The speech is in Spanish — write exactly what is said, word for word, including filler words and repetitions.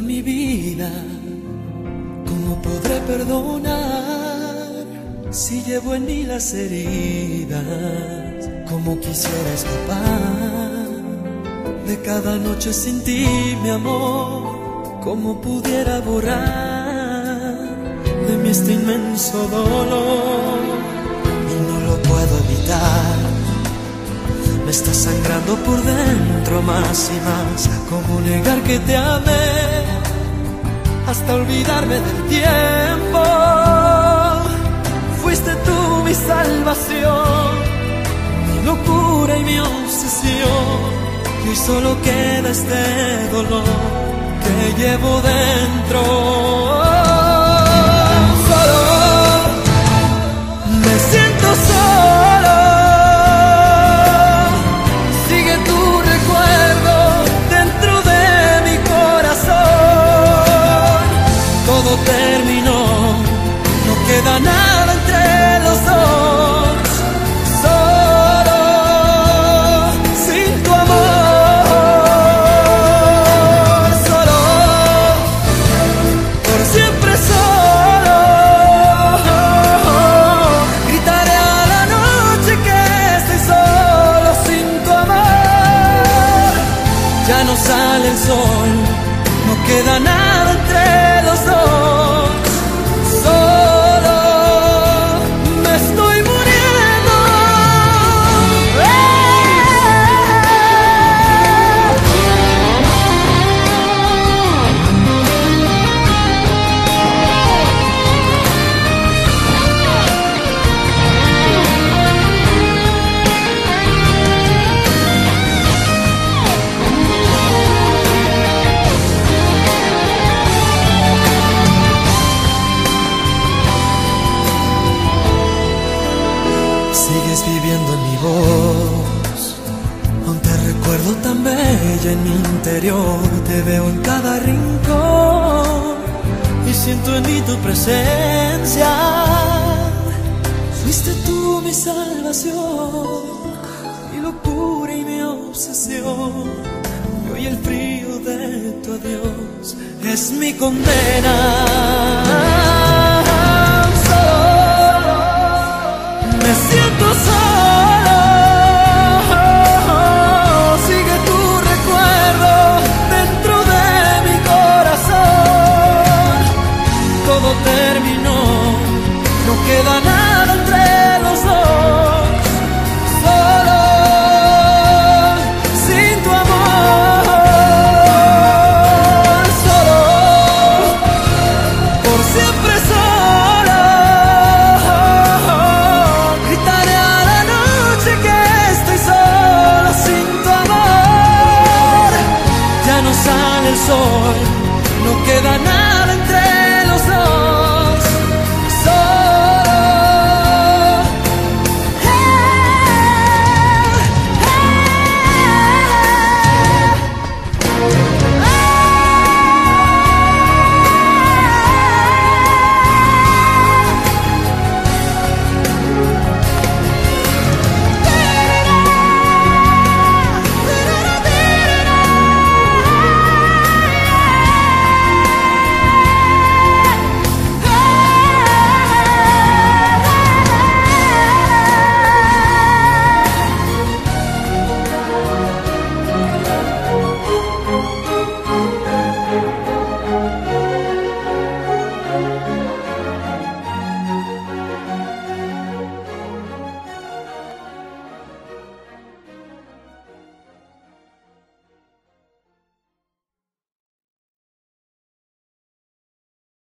mi vida, ¿cómo podré perdonar si llevo en mí las heridas? Como quisiera escapar de cada noche sin ti, mi amor. ¿Cómo pudiera borrar de mí este inmenso dolor? Y no lo puedo evitar, me está sangrando por dentro más y más. ¿Cómo negar que te amé hasta olvidarme del tiempo? Fuiste tú mi salvación, mi locura y mi obsesión. Y hoy solo queda este dolor que llevo dentro. Solo me siento solo. Sigue tu recuerdo dentro de mi corazón. Todo terminó, no queda nada entre los dos. Solo sin tu amor. Solo, por siempre solo. Gritaré a la noche que estoy solo sin tu amor. Ya no sale el sol, no queda nada entre los dos. Solo me estoy muriendo. Sigues viviendo en mi voz, aún te recuerdo tan bella en mi interior. Te veo en cada rincón y siento en mí tu presencia. Fuiste tú mi salvación, mi locura y mi obsesión. Y hoy el frío de tu adiós es mi condena. Me siento solo, sigue tu recuerdo dentro de mi corazón. Todo terminó.